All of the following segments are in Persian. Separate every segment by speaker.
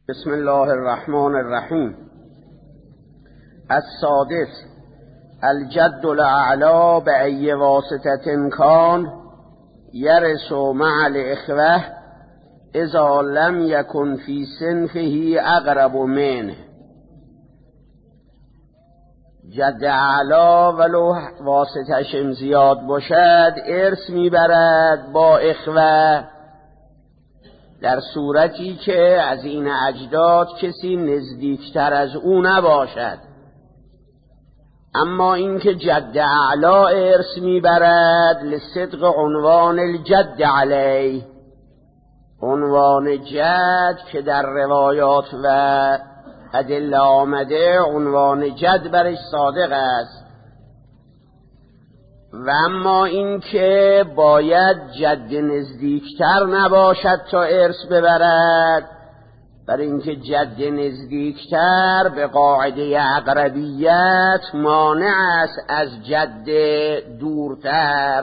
Speaker 1: بسم الله الرحمن الرحیم. السادس الجد الاعلی بأي واسطة كان يرث مع الإخوة اذا لم يكن في صنفه اقرب منه. جد اعلی ولو واسطه‌شم زیاد باشد ارث میبرد با اخوه در صورتی که از این اجداد کسی نزدیکتر از او نباشد. اما اینکه جد اعلی ارث میبرد لصدق عنوان الجد علیه، عنوان جد که در روایات و ادله آمده عنوان جد برش صادق است. و اما این که باید جد نزدیکتر نباشد تا ارث ببرد، بر اینکه جد نزدیکتر به قاعده اقربیت مانع است از جد دورتر.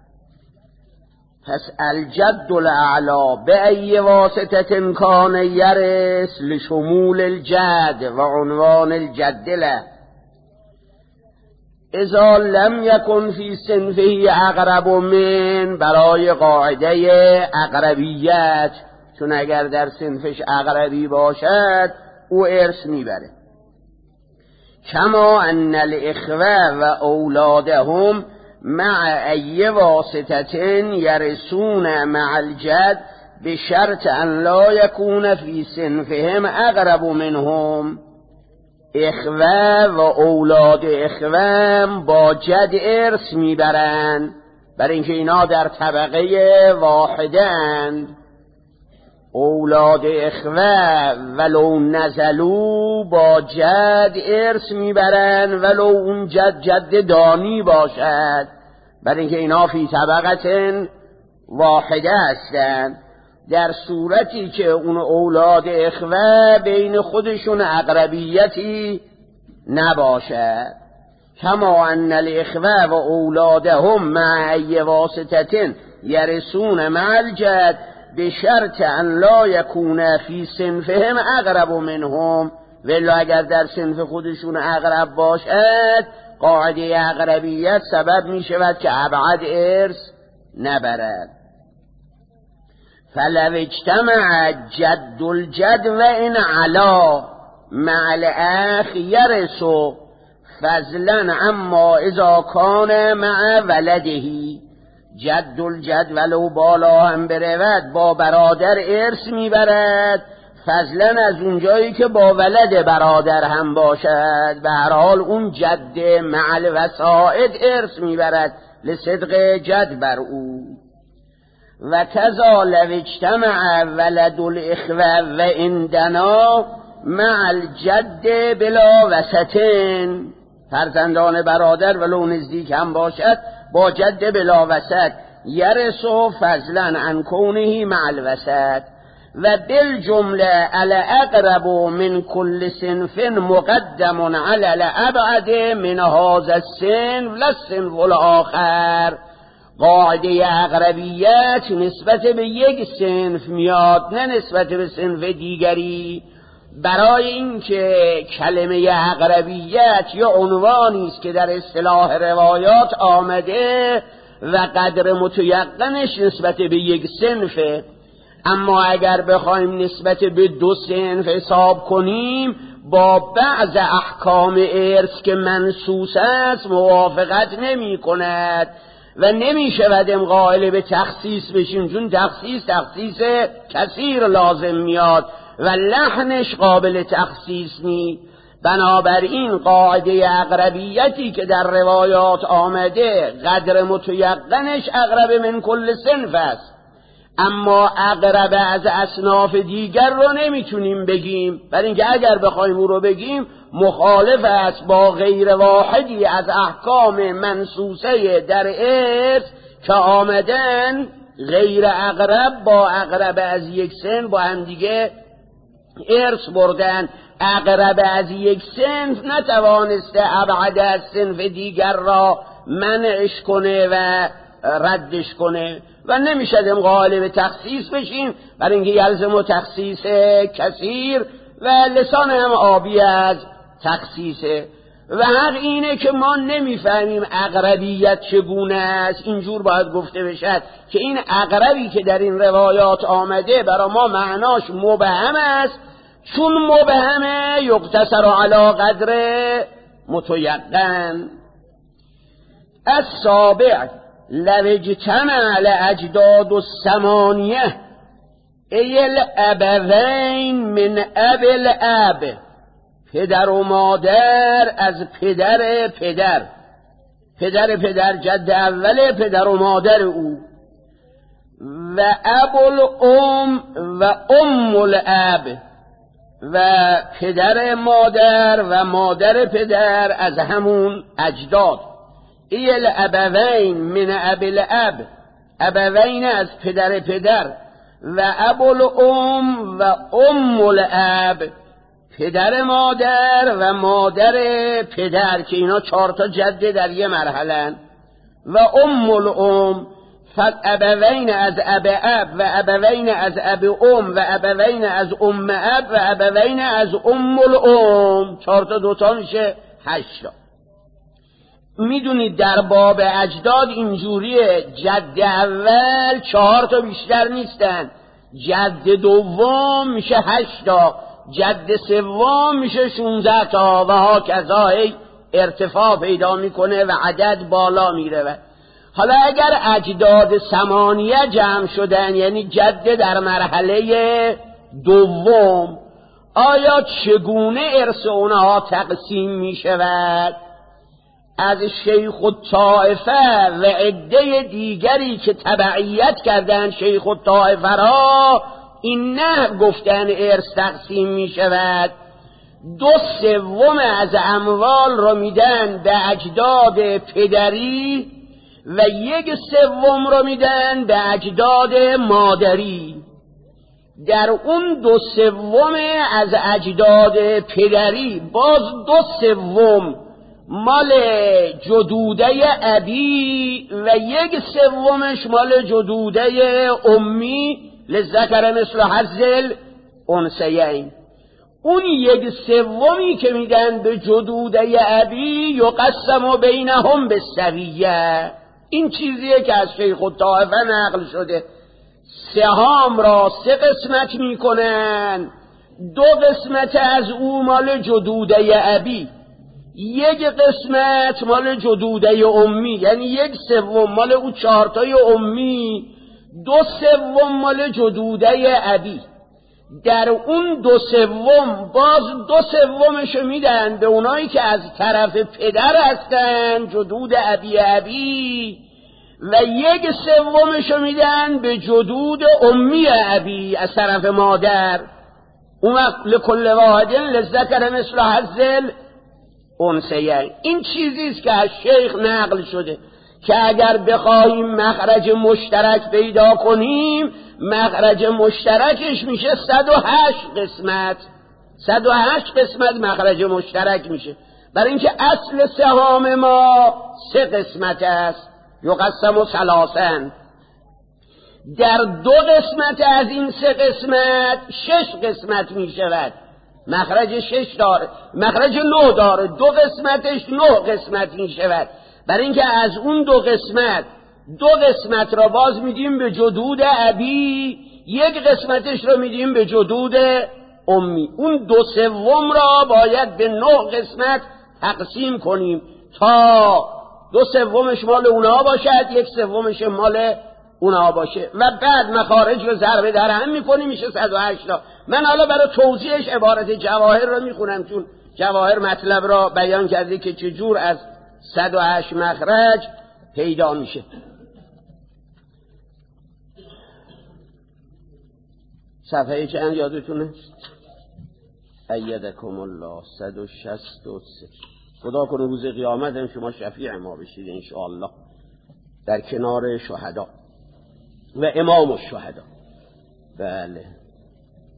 Speaker 1: پس الجد الاعلی بأي واسطة كان يرث لشمول الجد و عنوان الجد له اذا لم يكن في صنفه اقرب من، برای قاعده اقربیت، چون اگر در صنفش اقربی باشد او ارث میبره. کما ان الاخوه و اولادهم مع ای واسطة يرثون مع الجد بشرط ان لا يكون في صنفهم اقرب منهم. اخوه و اولاد اخوه با جد ارث میبرند برای اینکه اینا در طبقه واحده اند. اولاد اخوه ولو نزلو با جد ارث میبرند ولو اون جد دانی باشد، برای اینکه اینا فی طبقه واحده هستند. در صورتی که اون اولاد اخوه بین خودشون اقربیتی نباشد. کما ان الاخوه و اولادهم مع ای واسطة يرثون مع الجد بشرط ان لا يكون في صنفهم اقرب منهم، ولی اگر در صنف خودشون اقرب باشد قاعده اقربیت سبب می شود که ابعد ارث نبرد. فلو اجتمع جد الجد و ان علا مع الاخ يرث فضلا اما اذا كان مع ولده. جد الجد ولو بالا هم برود با برادر ارث میبرد، فضلا از اونجایی که با ولد برادر هم باشد. به هر حال اون جد مع الوسائد ارث میبرد لصدق جد بر او. و کذا لو اجتمع ولد الاخوه و عندنا مع الجد بلا وسطین. فرزندان برادر ولو نزدیک هم باشد با جد بلا وسط یرث فضلا عن کونه مع الوسط. و بالجمله الاقرب من كل صنف مقدم على الابعد من هذا الصنف لا الصنف الاخر. قاعده اقربیت نسبت به یک صنف میاد نه نسبت به صنف دیگری. برای اینکه کلمه اقربیت یا عنوانی است که در اصطلاح روایات آمده و قدر متیقنش نسبت به یک صنفه، اما اگر بخوایم نسبت به دو صنف حساب کنیم با بعض احکام ارث که منصوص است موافقت نمی کند و نمی شودیم قائل به تخصیص بشیم، چون تخصیص کثیر لازم میاد و لحنش قابل تخصیص نی. بنابراین قاعده اقربیتی که در روایات آمده قدر متیقنش اقرب من کل صنف است، اما اقرب از اصناف دیگر رو نمیتونیم بگیم، برای اینکه اگر بخوایم او رو بگیم مخالف است با غیر واحدی از احکام منصوصه در ارث که آمدن غیر اقرب با اقرب از یک صنف با هم دیگه ارث بردن. اقرب از یک صنف نتوانسته ابعد از صنف دیگر را منعش کنه و ردش کنه و نمیشدیم قائل به تخصیص بشیم، برای اینکه یلزم تخصیص کثیر و لسان هم آبی از تخصیصه. و حق اینه که ما نمیفهمیم اقربیت چگونه است، اینجور باید گفته بشد که این اقربی که در این روایات آمده برای ما معناش مبهم است، چون مبهمه یقتصر علی قدر متیقن. السابع لو اجتمع الاجداد الثمانیه ای الابوین من اب الاب، پدر و مادر از پدر پدر، پدر پدر جد اول پدر و مادر او، و اب الام و ام الاب، و پدر مادر و مادر پدر از همون اجداد. ای الابوین من اب الاب، ابوین از پدر پدر، و اب الام و ام الاب، پدر مادر و مادر پدر که اینا 4 تا جد در یه مرحله، و ام الام، فابوین از اب اب و ابوین از اب ام و ابوین از ام اب و ابوین از ام الام، 4 تا 2 تا میشه 8 تا. میدونید در باب اجداد اینجوریه، جد اول 4 تا بیشتر نیستن، جد دوم میشه 8 تا، جد سوم میشه 16 تا و هاکذا ارتفاع پیدا میکنه و عدد بالا میره. حالا اگر اجداد ثمانیه جمع شدن، یعنی جد در مرحله دوم، آیا چگونه ارث اونها تقسیم میشود؟ از شیخ الطائفه و عده دیگری که تبعیت کردن شیخ الطائفه را این نه گفتن ارث تقسیم می شود. 2/3 از اموال را میدن به اجداد پدری و 1/3 را میدن به اجداد مادری. در اون 2/3 از اجداد پدری باز 2/3 مال جدوده ابی و 1/3 مال جدوده امی، للذکر مثل حظ الانثیین. اون 1/3 که میدن به جدوده ابی یقسم بینهم بالسویه. این چیزیه که از شیخ الطائفه نقل شده. سهام را 3 قسمت میکنن، 2 قسمت از او مال جدوده ابی، 1 قسمت مال جدوده امی، یعنی 1/3 مال او 4 تای امی، 2/3 مال جدوده ابی. در اون 2/3 باز 2/3 میدن به اونایی که از طرف پدر هستن، جدود ابی، و 1/3 میدن به جدود امی ابی از طرف مادر. اون وقت لکل واحد للذکر مثل حظ الانثیین. این چیزیست که از شیخ نقل شده که اگر بخواهیم مخرج مشترک پیدا کنیم، مخرج مشترکش میشه 108 قسمت. 108 قسمت مخرج مشترک میشه، برای اینکه اصل سهام ما 3 قسمت است، یقسم ثلاثاً. در 2 قسمت از این 3 قسمت 6 قسمت میشود، مخرج 6 داره، مخرج 9 داره، 2 قسمتش 9 قسمت میشود. برای اینکه از اون 2 قسمت 2 قسمت را باز میدیم به جدود ابی، 1 قسمتش را میدیم به جدود امی. اون 2/3 را باید به 9 قسمت تقسیم کنیم تا 2/3 مال اونها باشد، 1/3 مال اونها باشه، و بعد مخارج رو ضرب در هم میکنیم میشه 108 تا. من حالا برای توضیحش عبارت جواهر رو میخونم، چون جواهر مطلب را بیان کرده که چجور از 108 مخرج پیدا میشه. صفحه چند یادتونه؟ ایدکم الله 163. خدا کنه روز قیامت هم شما شفیع ما بشید انشاءالله در کنار شهدا و امام الشهدا. بله،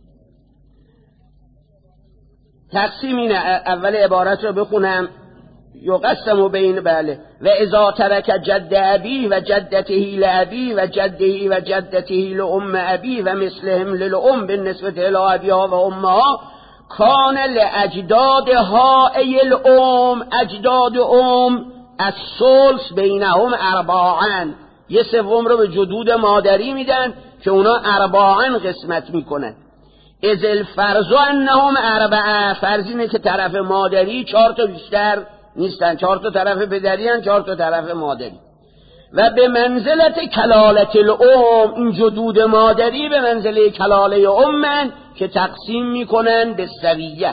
Speaker 1: تقسیم اینه. اول عبارت رو بخونم. یقسم بین بله و اذا ترک جد ابی و جدته لابی و جده و جدته لام ابی و مثلهم للام بالنسبه الی ابیها و امها کان لاجدادها ای الام اجداد ام الثلث بینهم ارباعا، یه سوم رو به جدود مادری میدن که اونا ارباعا قسمت میکنن. از الفرض انهم اربعه، فرض اینه که طرف مادری 4 تا بیشتر نیستن، 4 تا طرف پدری هن، 4 تا طرف مادری. و به منزلت کلالت الام، این جدود مادری به منزله کلاله امن که تقسیم میکنن به سویه.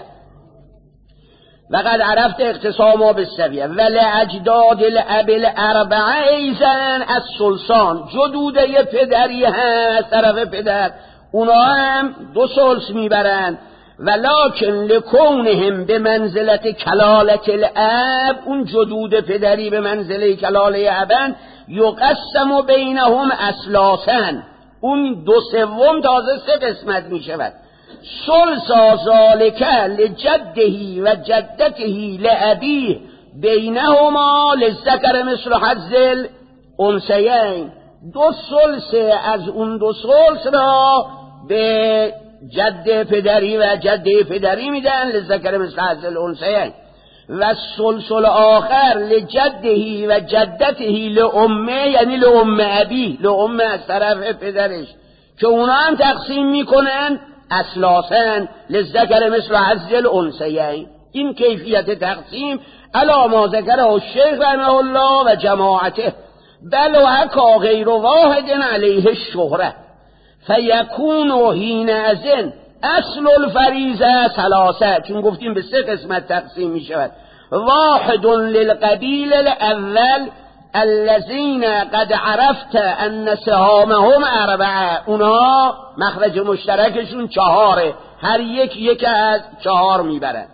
Speaker 1: و قد عرفت اقتساما به سویه ولی اجداد الاب الاربعه ایزن از سلسان، جدوده پدری هست طرف پدر، اونا هم 2 ثلث میبرن. ولکن لکونهم به منزلت کلالت الاب، اون جدود پدری به منزله کلاله ابن، یقسم بینهم اسلاسن، اون 2/3 تازه 3 قسمت میشود. ثلث ذالک لجده و جدته لابیه بینهما للذکر مثل حظ الانثیین، 2 ثلث از اون 2 ثلث را به جد پدری و جده پدری میدن للذکر مثل حظ الانثیین، و الثلث الاخر لجده و جدته لامه، یعنی لام ابی، لام از طرف پدرش، که اونا هم تقسیم میکنن اسلاسن للذکر مثل حظ الانثیین. این کیفیت تقسیم علی ما ذکره الشیخ رحمه الله و جماعته، بل و حکا غیر واحد علیه الشهره فیکون حینئذ اصل الفریضه 3، چون گفتیم به 3 قسمت تقسیم می شود. واحد للقبیل الاول الذین قد عرفت ان سهامهم 4، اونها مخرج مشترکشون 4، هر یک از 4 میبرن.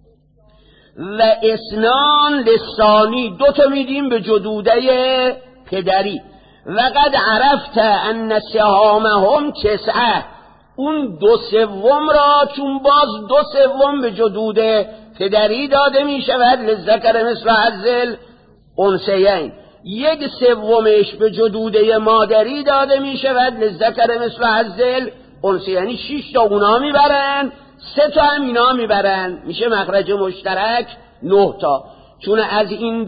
Speaker 1: و اثنان للثانی، 2 تا میدیم به جدوده پدری. و قد عرفت ان سهامهم 9، اون 2/3 را چون باز 2/3 به جدود پدری داده می شود للذکر مثل حظ الانثیین، 1/3 به جدوده مادری داده می شود للذکر مثل حظ الانثیین، یعنی 6 تا اونا میبرن، 3 تا هم اینا میبرن، میشه مخرج مشترک 9 تا. چون از این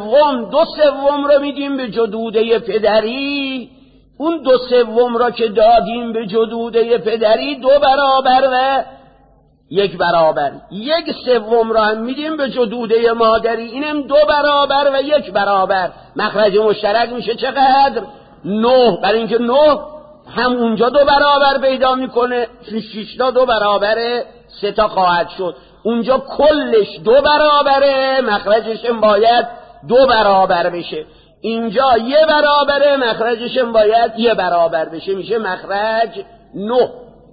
Speaker 1: 2/3 رو میدیم به جدوده پدری، اون 2/3 را که دادیم به جدوده پدری 2 برابر و 1 برابر، 1/3 را هم میدیم به جدوده مادری، اینم 2 برابر و 1 برابر، مخرج مشترک میشه چقدر؟ 9. برای اینکه 9 هم اونجا 2 برابر پیدا میکنه، 6 تا 2 برابر 3 تا خواهد شد، اونجا کلش 2 برابره، مخرجش باید 2 برابر بشه، اینجا 1 برابره، مخرجش باید 1 برابر بشه، میشه مخرج 9.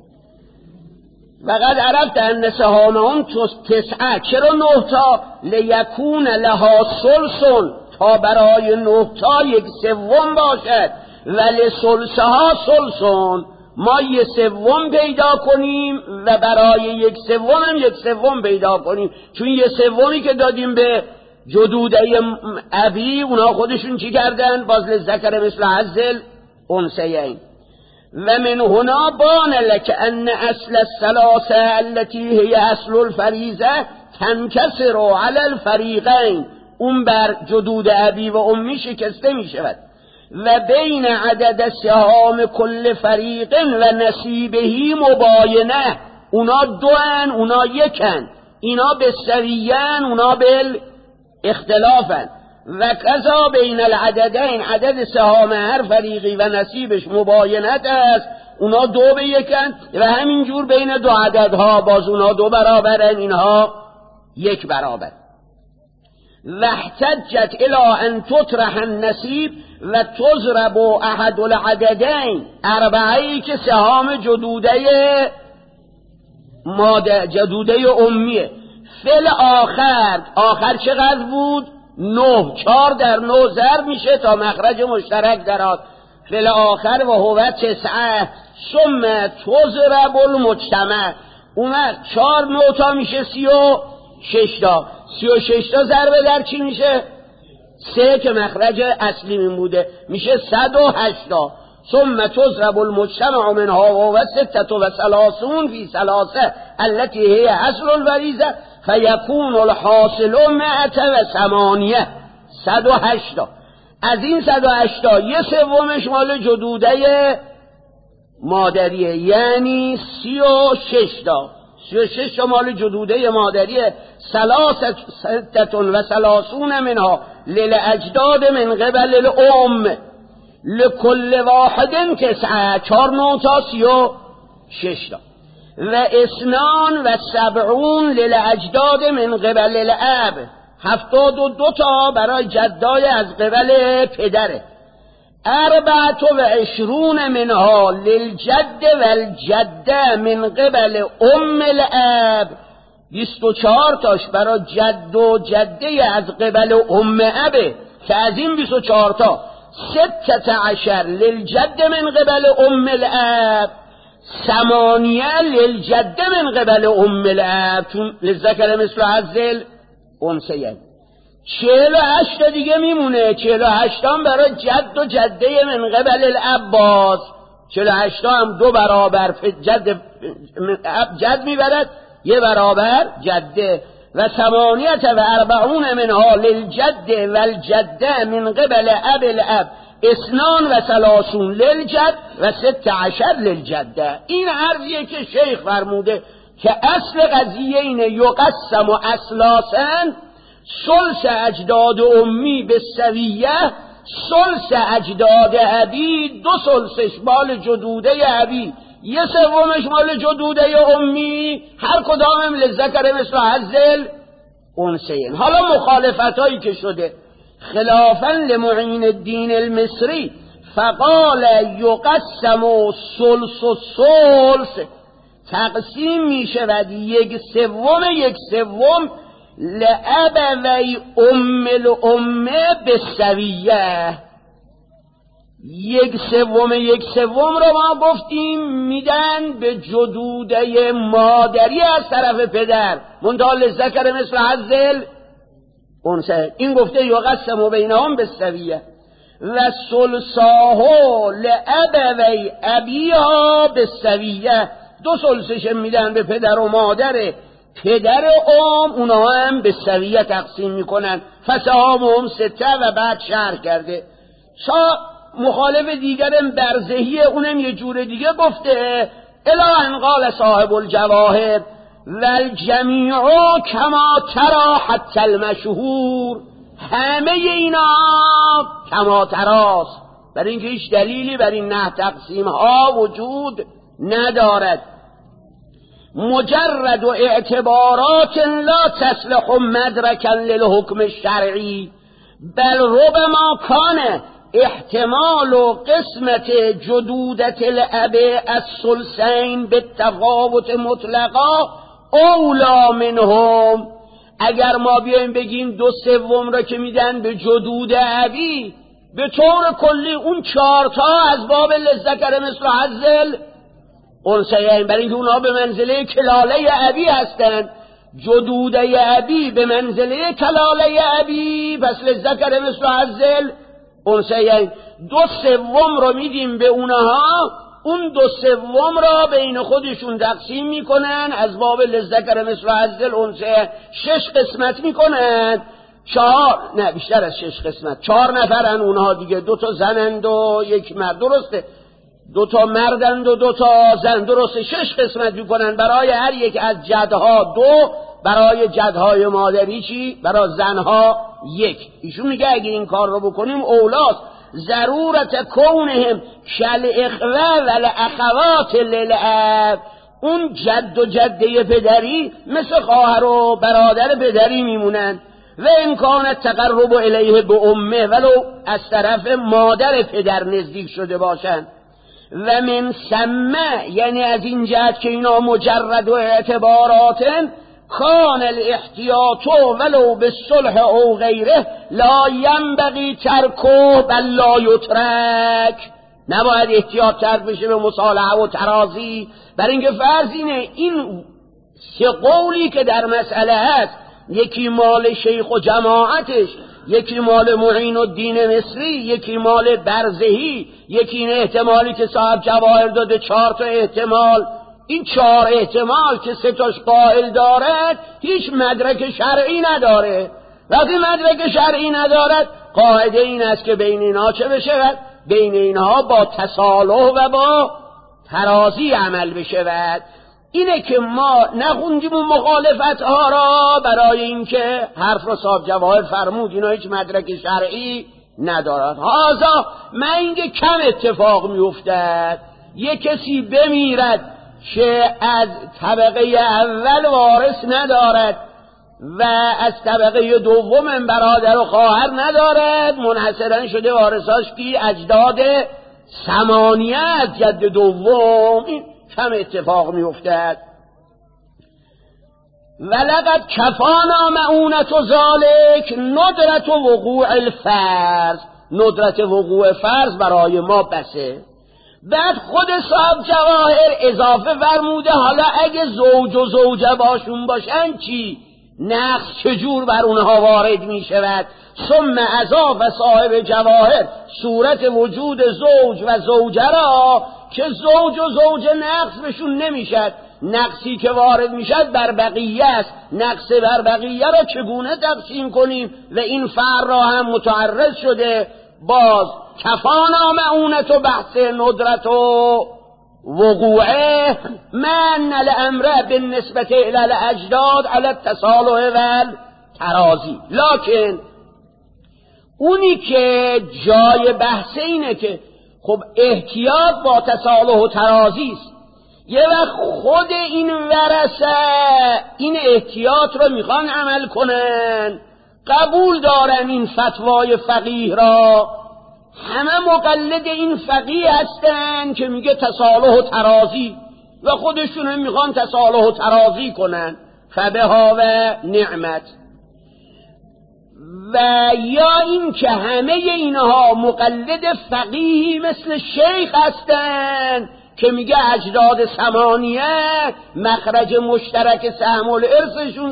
Speaker 1: وقد عرفت ان سهامهم 9، چرا 9 تا؟ لیکون لها ثلث، تا برای 9 تا 1/3 باشد، ولی ثلثها ثلث، ما 1/3 پیدا کنیم و برای 1/3 هم 1/3 پیدا کنیم، چون 1/3 که دادیم به جدوده ابی، اونا خودشون چی کردن؟ باز للذکر مثل حظ الانثیین. و من هنا بان لك ان اصل الثلاثه التي هي اصل الفریضه تنکسر علی الفریقین، اون بر جدود ابی و امی شکسته می شود. و بین عدد سهام کل فریق و نصیبهی مباینه، اونا 2 اونا 1، اینا به سویان اونا بل اختلافن. و کذا بین العددین، عدد سهام هر فریقی و نصیبش مباینت است، اونا 2 به 1 و همینجور بین 2 عددها باز اونا 2 برابرن، اینها 1 برابر. و احتجت الى ان تطرح النصیب و تضرب احد العددین 4 که سهام جدوده امیه. فل آخر چقدر بود؟ 9. 4 در 9 ضرب میشه تا مخرج مشترک درات. فل آخر و هو 9، ثم تضرب المجتمع، اون 4 9 تا میشه 31، 6 تا. 36 تا ضرب در چی میشه؟ 3 که مخرج اصلی من بوده میشه 108 تا. ثم تضرب المجتمع منها و 36 في 3 التي هي اصل الوریزه فیکون الحاصل 108. 108 تا. از این 108 تا 1/3 مال جدوده مادریه، یعنی 36 تا. 36 تا مال جدوده مادریه. 33 منها للاجداد من قبل الام لكل واحد 9. 4 9 تا 36 تا. و 72 للاجداد من قبل الاب. 72 تا برای جدای از قبل پدره. 24 منها للجد والجده من قبل ام الاب. 24 تاش برای جد و جده از قبل ام ابه که از این 24 تا 16 للجد من قبل ام الاب. 8 للجده من قبل ام الاب چون للذکر مثل حظ الانثیین. 48 تا دیگه میمونه. 48 هم برای جد و جده من قبل العباس. 48 هم 2 برابر جد میبرد، 1 برابر جده. و 48 منها للجد والجده من قبل اب الاب. 32 للجد و 16 للجده. این عرضیه که شیخ فرموده که اصل قضیه اینه یقسم و اصلاسن ثلث اجداد امی به سویه، ثلث اجداد ابی 2 ثلثش مال جدوده ابی، 1/3 مال جدوده امی، هر کدامم للذکر مثل حظ الانثیین. حالا مخالفت هایی که شده خلافا لمعین الدین المصری فقال یقسم ثلث و ثلث، تقسیم می شود 1/3 لأبوی ام الامه به سویه. 1/3 رو ما گفتیم میدن به جدوده مادری از طرف پدر، منتها للذکر مثل حظ الانثیین. این گفته یقسم بینهم بالسویه. و ثلثاه لأبوی ابیها بالسویه، 2 ثلثش میدن به پدر و مادر پدر اونا هم به سویه تقسیم میکنن. فسهامهم 6 و بعد شرح کرده. مخالف دیگرم برزهی اونم یه جور دیگه گفته الی ان قال صاحب الجواهر والجمیع کما ترى حتی المشهور. همه اینا کما تراست، برای اینکه هیچ دلیلی بر این نه تقسیم ها وجود ندارد. مجرد و اعتبارات لا تصلح مدرکا للحکم الشرعی بل ربما کان احتمال و قسمت جدودت الاب الثلثین بالتفاوت مطلقا اولا منهم. اگر ما بیایم بگیم 2/3 را که میدن به جدود ابی، به طور کلی اون 4 تا از باب للذکر مثل حظ الانثیین، برای اینکه اونها به منزله کلاله ابی هستند. جدوده ابی به منزله کلاله ابی، پس للذکر مثل حظ الانثیین. 2/3 رو میدیم به اونها، اون 2/3 را بین خودشون تقسیم میکنن از باب للذکر مثل حظ الانثیین. 6 قسمت میکنن. 4 نه بیشتر از 6 قسمت. 4 نفرن اونها دیگه، 2 تا زنند و 1 مرد، درسته؟ 2 تا مردند و 2 تا زن، درسته؟ 6 قسمت میکنن برای هر یک از جدها 2، برای جدهای مادری چی؟ برای زنها 1. ایشون میگه اگه این کار رو بکنیم اولاست. ضرورت کونهم شل اخوه ول اخوات للاب. اون جد و جده پدری مثل خواهر و برادر پدری میمونن. و امکان تقرب الیه به امه، ولو از طرف مادر پدر نزدیک شده باشن. و من سمه، یعنی از این جهت که اینا مجرد و اعتباراتن، کان الاحتیاط ولو بالصلح او غیره لا ینبغی ترکه بل لا یترک. نباید احتیاط ترک بشه به مصالحه و ترازی، برای اینکه فرض اینه این 3 قولی که در مسئله هست یکی مال شیخ و جماعتش، یکی مال معین الدین مصری، یکی مال برزهی، یکی این احتمالی که صاحب جواهر داده 4 تا احتمال. این 4 احتمال که 3 تاش قائل دارد هیچ مدرک شرعی نداره. وقتی مدرک شرعی ندارد قاعده این است که بین اینها چه بشود؟ بین اینها با تصالح و با ترازی عمل بشود. اینه که ما نخوندیم اون مخالفت ها را برای اینکه حرف را صاحب جواهر فرمود اینا هیچ مدرک شرعی ندارد. هازا من اینکه کم اتفاق میافتد یک کسی بمیرد که از طبقه اول وارث ندارد و از طبقه دوم برادر و خواهر ندارد، منحصرا شده وارثاش که اجداد 8 از جد دوم، این کم اتفاق میافتد. ولقد کفانا معونت و ذالک ندرت و وقوع الفرض، ندرت وقوع فرض برای ما بسه. بعد خود صاحب جواهر اضافه فرموده حالا اگه زوج و زوجه باشون باشن چی؟ نقص چجور بر اونها وارد می شود؟ ثم اضاف صاحب جواهر صورت وجود زوج و زوجه را که زوج و زوجه نقص بشون نمیشد، نقصی که وارد میشد بر بقیه است، نقص بر بقیه را چگونه تقسیم کنیم؟ و این فر را هم متعرض شده. باز کفانا معونت و بحث ندرت و وقوعه من الامر بالنسبت الى الاجداد على التصالح والترازی. لکن اونی که جای بحث اینه که خب احتیاط با تصالح و ترازی است. یه وقت خود این ورثه این احتیاط رو میخوان عمل کنن، قبول دارن این فتوای فقیه را، همه مقلد این فقیه هستن که میگه تصالح و ترازی و خودشون میخوان تصالح و ترازی کنن، فبها و نعمت. و یا این که همه اینها مقلد فقیهی مثل شیخ هستن که میگه اجداد 8 مخرج مشترک سهم الارثشون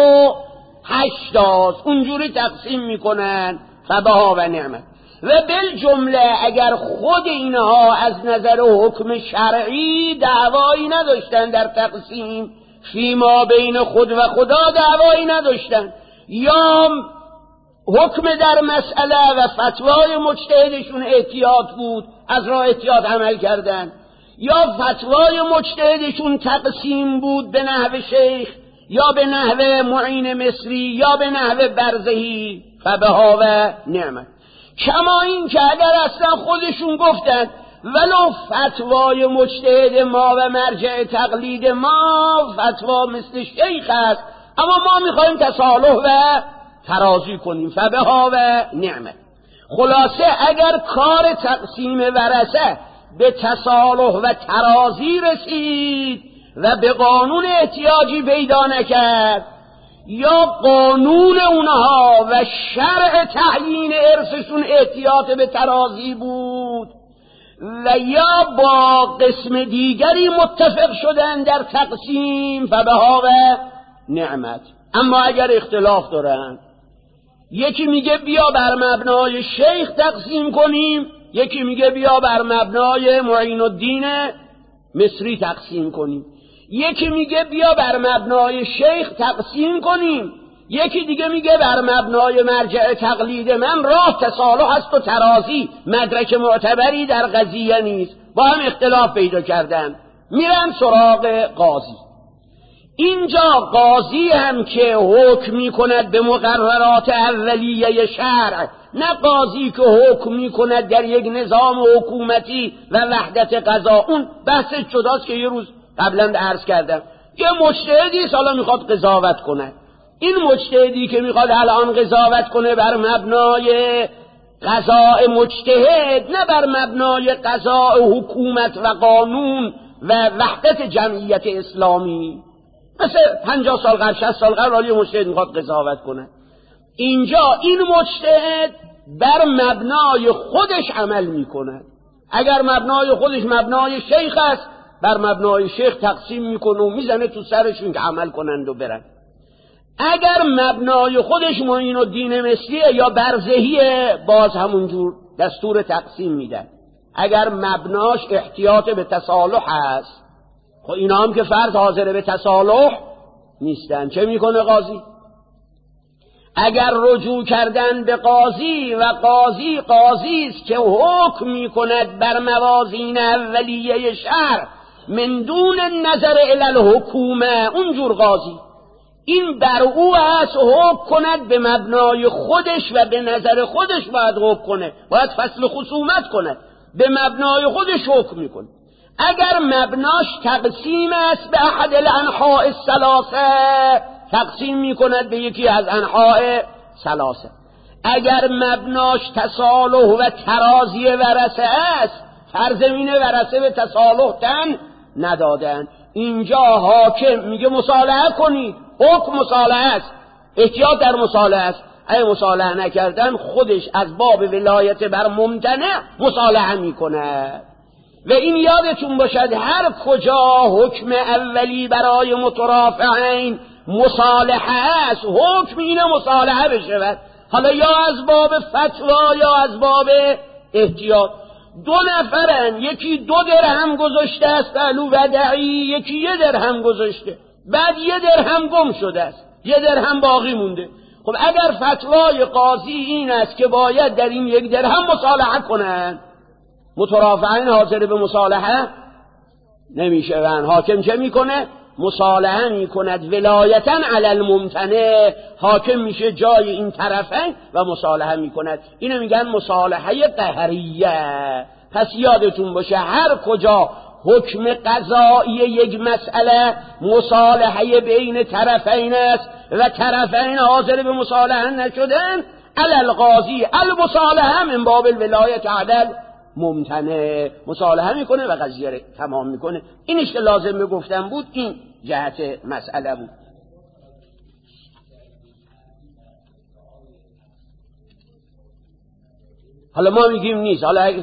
Speaker 1: 108 است، اونجوری تقسیم میکنن، فبها و نعمت. و بالجمله اگر خود اینها از نظر حکم شرعی دعوایی نداشتن در تقسیم، فیما بین خود و خدا دعوایی نداشتن، یا حکم در مسئله و فتوای مجتهدشون احتیاط بود، از راه احتیاط عمل کردن، یا فتوای مجتهدشون تقسیم بود به نحو شیخ یا به نحو معین مصری یا به نحو برزهی، فبها و نعمت. کما این که اگر اصلا خودشون گفتن ولو فتوای مجتهد ما و مرجع تقلید ما فتوا مثل شیخ است، اما ما میخوایم تصالح و ترازی کنیم، فبها و نعمت. خلاصه اگر کار تقسیم ورثه به تصالح و ترازی رسید و به قانون احتیاجی پیدا نکرد، یا قانون اونها و شرع تعیین ارثشون احتیاط به ترازی بود، و یا با قسم دیگری متفق شدن در تقسیم، فبها و نعمت. اما اگر اختلاف دارن، یکی میگه بیا بر مبنای شیخ تقسیم کنیم، یکی میگه بیا بر مبنای معین الدین مصری تقسیم کنیم، یکی میگه بیا بر مبنای شیخ تقسیم کنیم، یکی دیگه میگه بر مبنای مرجع تقلید من راه تصالح است و ترازی مدرک معتبری در قضیه نیست. با هم اختلاف پیدا کردن، میرن سراغ قاضی. اینجا قاضی هم که حکم میکند به مقررات اولیه شرع، نه قاضی که حکم میکند در یک نظام حکومتی و وحدت قضا. اون بحث جداست که یه روز قبلا عرض کردم. یه مجتهدی حالا میخواد قضاوت کنه، این مجتهدی که میخواد الان قضاوت کنه بر مبنای قضاء مجتهد، نه بر مبنای قضاء حکومت و قانون و وحدت جمعیت اسلامی، مثل 50 سال قبل 60 سال قبل یه مجتهد میخواد قضاوت کنه. اینجا این مجتهد بر مبنای خودش عمل میکنه. اگر مبنای خودش مبنای شیخ است، بر مبنای شیخ تقسیم میکنه و میزنه تو سرشون که عمل کنند و برن. اگر مبنای خودش معین الدین مصریه یا برزهیه، باز همونجور دستور تقسیم میدن. اگر مبناش احتیاط به تصالح هست، خب اینا هم که فرد حاضر به تصالح نیستن، چه میکنه قاضی؟ اگر رجوع کردن به قاضی و قاضی است که حکم میکند بر موازین اولیه شرع من دون نظر الی الحکومه، اونجور قاضی این بر او است حکم کند به مبنای خودش و به نظر خودش باید حکم کنه، باید فصل خصومت کنه، به مبنای خودش حکم میکنه. اگر مبناش تقسیم است به احد الانحاء الثلاثه، تقسیم میکند به یکی از انحاء ثلاثه. اگر مبناش تصالح و ترازی ورثه است، فرزمین ورثه به تصالح تن ندادن، اینجا حاکم میگه مصالحه کنید، حکم مصالحه است، احتیاط در مصالحه است. اگه مصالحه نکردن خودش از باب ولایت بر ممتنع مصالحه میکنه. و این یادتون باشد هر کجا حکم اولی برای مترافعین مصالحه است، حکم اینه مصالحه بشود، حالا یا از باب فتوا یا از باب احتیاط. دو نفرن، یکی 2 درهم گذاشته است پهلو ودعی، یکی 1 درهم گذاشته، بعد 1 درهم گم شده است، 1 درهم باقی مونده. خب اگر فتوای قاضی این است که باید در این 1 درهم مصالحه کنن، مترافعین حاضر به مصالحه نمیشون، حاکم چه میکنه؟ مصالحه میکند ولایتاً علی الممتنع، حاکم میشه جای این طرفین و مصالحه میکند. اینو میگن مصالحه قهریه. پس یادتون باشه هر کجا حکم قضایی یک مسئله مصالحه بین طرفین است و طرفین حاضر به مصالحه نشدن، علی القاضی المصالحه من باب الولایت علی ممتنع، مصالحه میکنه و قضیه رو تمام میکنه. اینش که لازم بگفتم بود، این جهت مسئله بود. حالا ما میگیم نیست، حالا اگه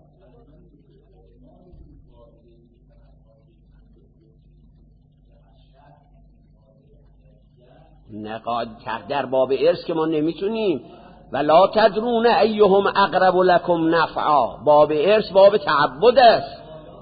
Speaker 1: نقاد در باب ارث که ما نمیتونیم، ولا تدرون ایهم اقرب لکم نفعا، باب ارث باب تعبد است.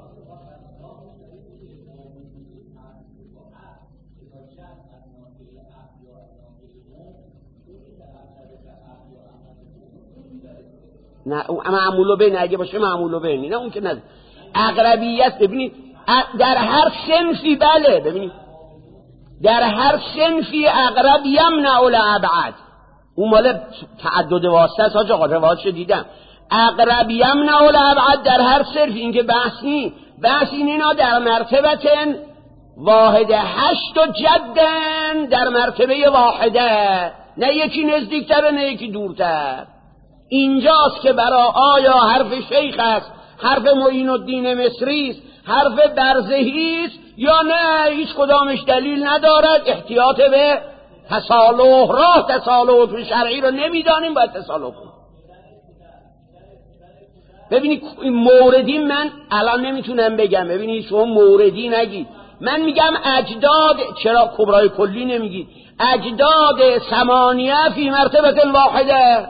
Speaker 1: نه معمول بین اگه باشه معمول بین، نه اون که نه اقربیت. ببینید در هر صنفی، بله ببینید در هر صنفی اقرب یمنع الابعد، اون مال تعدد واسطه است. حاج آقا روایتش دیدم، اقرب یمنع الابعد در هر صنف. این که بحث اینا در مرتبه واحده، 8 جدن در مرتبه واحده، نه یکی نزدیکتر نه یکی دورتر. اینجاست که برای آیا حرف شیخ است، حرف معین الدین مصری است، حرف برزهی است یا نه، هیچ کدامش دلیل ندارد. احتیاط به تصالح، راه تصالح شرعی رو نمیدانیم، باید تصالح کنیم. ببینید این موردی من الان نمیتونم بگم، ببینید شما موردی نگید، من میگم اجداد، چرا کبرای کلی نمیگید؟ اجداد 8 فی مرتبه واحده،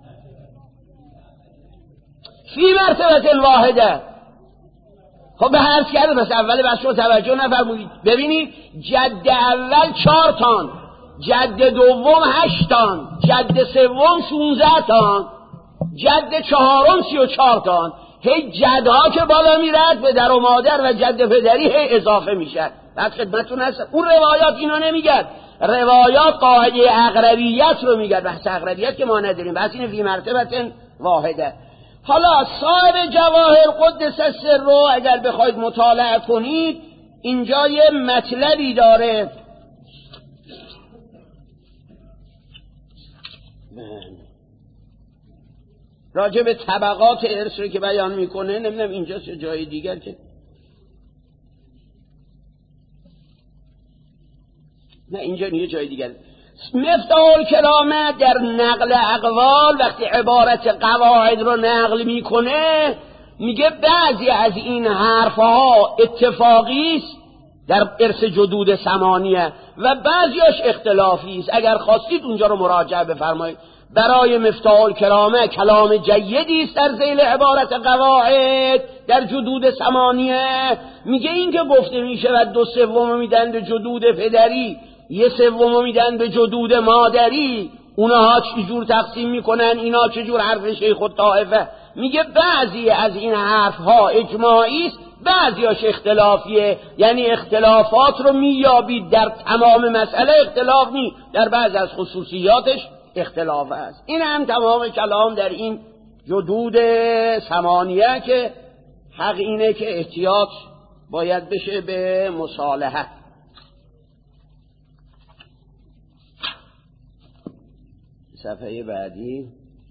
Speaker 1: فی مرتبه واحده. خب به هر کرده، پس اول بحث رو توجه نفرمودید. ببینید جد اول 4 تان، جد دوم 8 تان، جد سوم 16 تان، جد چهارم 34 تان. هی جدها که بالا میرد به در و مادر و جد پدری هی اضافه میشه. بعد خدمتتون هست اون روایات اینو نمیگن، روایات قاعده اقربیت رو میگن. بحث اقربیت که ما نداریم، بحث اینه فی مرتبه واحده. حالا صاحب جواهر قدس سر رو اگر بخواید مطالعه کنید، اینجا یه مطلبی داره. راجع به طبقات ارث رو که بیان میکنه، نمیدونم اینجاست یا جای دیگر، که نه اینجا یه جای دیگر. مفتاح الکرامه در نقل اقوال وقتی عبارت قواعد رو نقل میکنه، میگه بعضی از این حرفها اتفاقی است، در ارث جدود ثمانیه و بعضیاش اختلافی است. اگر خواستید اونجا رو مراجعه بفرمایید. برای مفتاح الکرامه کلام جیدی است در ذیل عبارت قواعد در جدود ثمانیه. میگه این که گفته میشه و 2/3 میدن به جدود پدری، 1/3 میدن به جدود مادری، اونها چجور تقسیم میکنن، اینا چجور حرف شیخ الطائفه. میگه بعضی از این حرفها اجماعی است، بعضیاش اختلافیه. یعنی اختلافات رو مییابید در تمام مسئله اختلاف نی، در بعض از خصوصیاتش اختلاف است. این هم تمام کلام در این جدود ثمانیه که حق اینه که احتیاط باید بشه به مصالحه. صفحه بعدی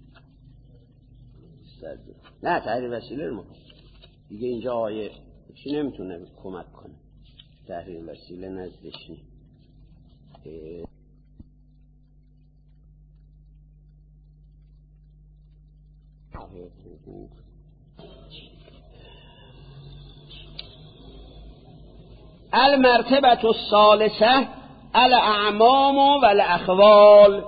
Speaker 1: نه تحریر وسیله رو دیگه اینجا آیه چی نمیتونه کمک کنه. تحریر وسیله نزدش نی. المرتبه الثالثه الاعمام و الاخوال.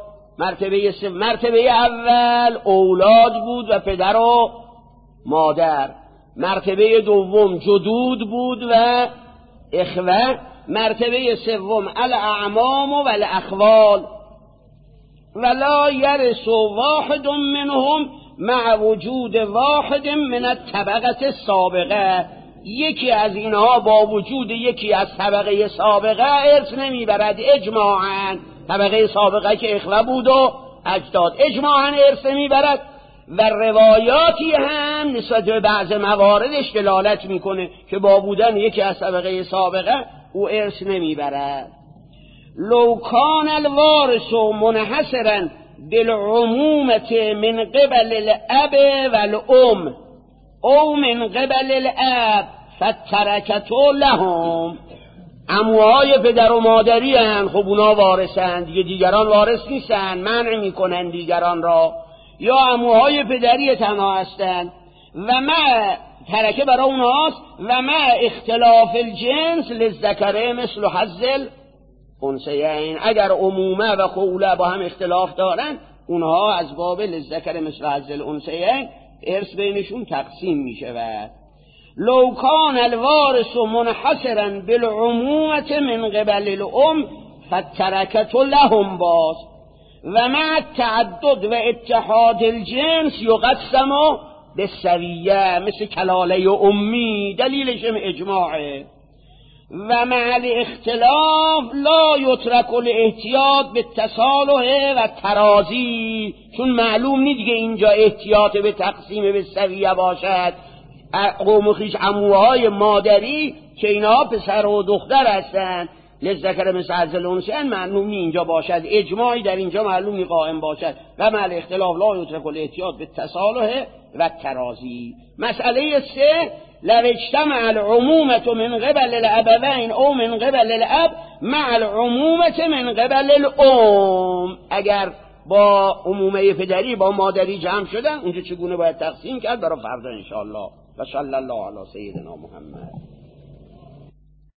Speaker 1: مرتبه اول اولاد بود و پدر و مادر. مرتبه دوم جدود بود و اخوه. مرتبه سوم الاعمام و الاخوال. ولا يرث واحد منهم مع وجود واحد من الطبقه السابقه. یکی از اینها با وجود یکی از طبقه سابقه ارث نمیبرد اجماعاً. طبقه سابقه که اخوه بود و اجداد اجماعاً ارث نمیبرد. و روایاتی هم نسبت به بعض مواردش دلالت میکنه که با بودن یکی از طبقه سابقه او ارث نمیبرد. لو کان الوارث منحصرا بالعمومة من قبل الاب والام او من قبل الاب فترکت لهم. عموهای پدر و مادری هن، خب اونا وارثن دیگه، دیگران وارث نیستن، منع میکنن دیگران را. یا عموهای پدری تنها هستن و ما ترکه برای اونهاست و ما اختلاف الجنس للذکر مثل حظ الانثیین. اگر عمومه و خوله با هم اختلاف دارن اونها از باب للذکر مثل حظ الانثیین ارث بینشون تقسیم میشود. لو کان الوارث منحصرا بالعمومة من قبل الام فترکت لهم باز. و مع التعدد و اتحاد الجنس یقسم بالسویه مثل کلاله امی، دلیلش اجماعه. و مع الاختلاف لا یترک الاحتیاط بالتصالح و ترازی. چون معلوم نیست دیگه اینجا احتیاط به تقسیم بالسویه باشد. قوم خویش عموهای مادری که اینا پسر و دختر هستند لذکر مثل حظ الانثیین معلوم نی اینجا باشد. اجماعی در اینجا معلوم نی قائم باشد. و مع الاختلاف لا یترک الاحتیاط بالتصالح و ترازی. مسئله 3 لو اجتمع العمومة من قبل الابوین او من قبل الاب مع العمومة من قبل الام. اگر با عمومه پدری با مادری جمع شدن اونجا چگونه باید تقسیم کرد برای فردا انشاءالله. و صلی الله علی سیدنا محمد.